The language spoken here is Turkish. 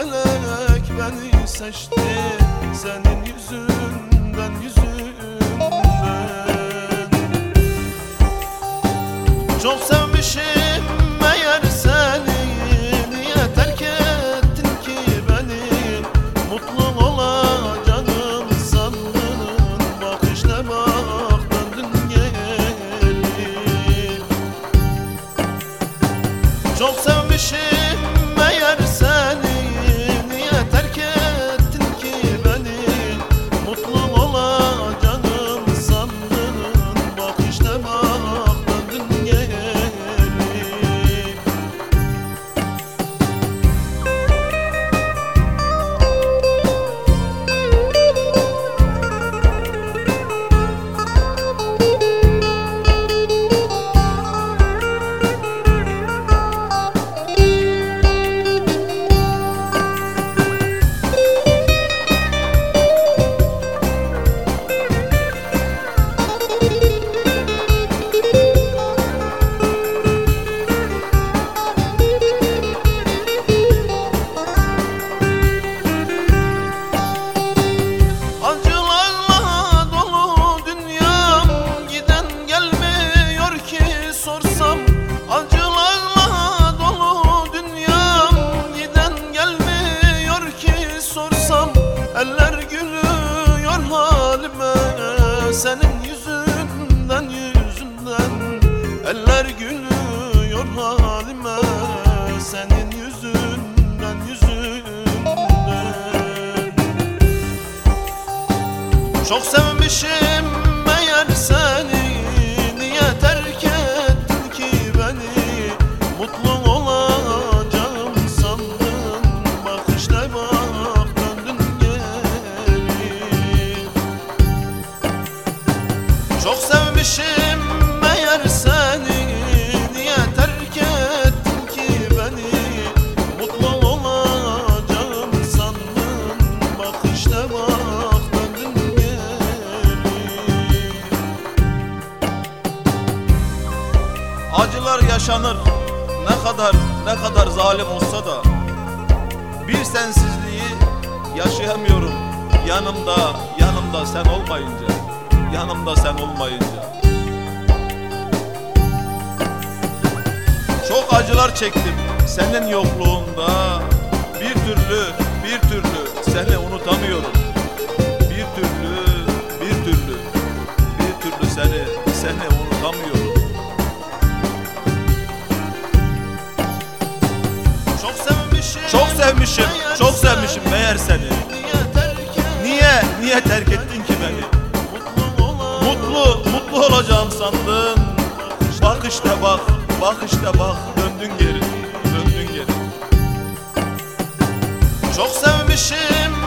felek beni seçti, senin yüzünden, yüzünden. Çok sevmişim meğer seni, niye terk ettin ki beni? Mutlu olacağım sandın, bak işte bak döndün geri. Çok sevmişim meğer seni, niye terk ettin ki beni? Mutlu olacağım sandın, bak işte bak döndün geri. Sorsam acılarla dolu dünyam, giden gelmiyor ki sorsam. Eller gülüyor halime, senin yüzünden, yüzünden. Eller gülüyor halime, senin yüzünden, yüzünden. Çok sevmişim meğer seni, niye terk ettin ki beni? Mutlu olacağım sandın, bak işte bak döndün geri. Çok sevmişim meğer seni, niye terk ettin ki beni? Mutlu olacağım sandın, bak işte bak döndün geri. Acılar yaşanır, ne kadar zalim olsa da. Bir sensizliği yaşayamıyorum yanımda sen olmayınca, yanımda sen olmayınca. Çok acılar çektim senin yokluğunda, bir türlü seni unutamıyorum. Bir türlü seni unutamıyorum. Çok sevmişim meğer seni. Niye terk ettin ki beni? Mutlu olacağım sandın. Bak işte bak döndün geri. Çok sevmişim